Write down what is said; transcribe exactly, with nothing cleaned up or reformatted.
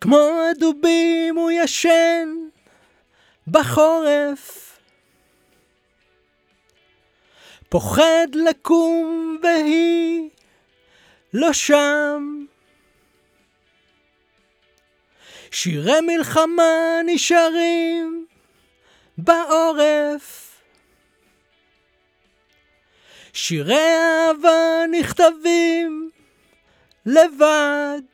כמו הדובים הוא ישן בחורף, פוחד לקום והיא לא שם. שירי מלחמה נשארים בעורף, שירי אהבה נכתבים לבד.